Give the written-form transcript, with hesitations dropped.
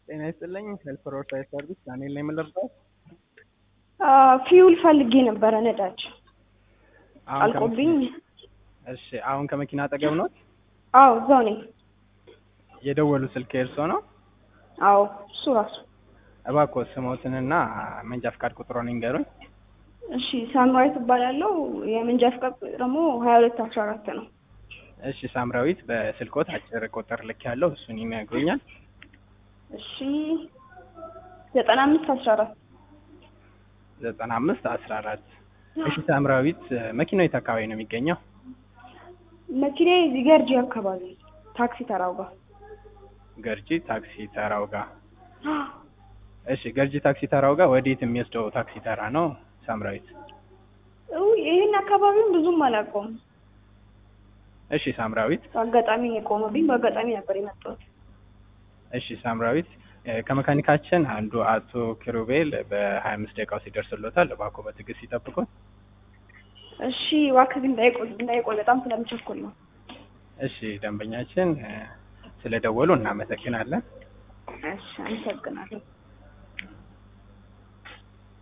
ጤና ይስጥልኝ ሄልፕሮር ሳይት ሰርቪስ ዳንኤል ነኝ የምልበት። ፊውል ፈልጌ ነበረ ነዳጅ አሁን አልቆብኝ። እሺ አሁን ከመኪና አጠገብ ነው? አዎ እዛው ነኝ። የደወሉ ስልክ የእርሶ ነው? አዎ እሱ ራሱ። እባክዎ ስሞትንና መንጃ ፍቃድ ቁጥሩን ይንገሩኝ። እሺ ሳምራዊት እባላለሁ። የመንጃ ፍቃድ ደግሞ 2214 ነው። እሺ ሳምራዊት በስልኮት አጭር ቁጥር ልክ ያለው እሱን ይነግሩኛል? እሺ 9514 9514 እሺ ሳምራዊት መኪናው የት አካባቢ ነው የሚገኘው? መኪናዬ እዚህ ገርጂ አካባቢ ታክሲ ተራው ጋር። ገርጂ ታክሲ ተራው ጋር። እሺ ገርጂ ታክሲ ተራው ጋር ወዴት የሚወስደው ታክሲ ተራ ነው ሳምራዊት? ይሄን አካባቢውን ብዙም አላውቀውም። እሺ ሳምራዊት በአጋጣሚ የቆመብኝ በአጋጣሚ ነበር የመጣሁት። እሺ ሳምራዊት ከመካኒካችን አንዱ አቶ ኪሩቤል በ25 ደቂቃ ውስጥ ይደርስልዎታል። እባክዎ በትዕግስት ይጠብቁን። እሺ እባክህ እንዳይቆይ በጣም ስለምቸኩል ነው። እሺ ደንበኛችን ስለደወሉ እናመሰግናለን። እሺ አመሰግናለሁ።